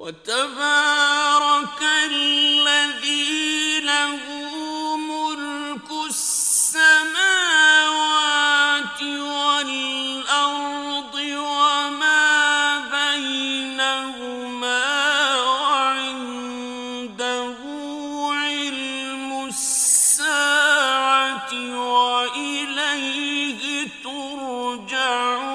وتبارك الذي له ملك السماوات والأرض وما بينهما وعنده علم الساعة وإليه ترجعون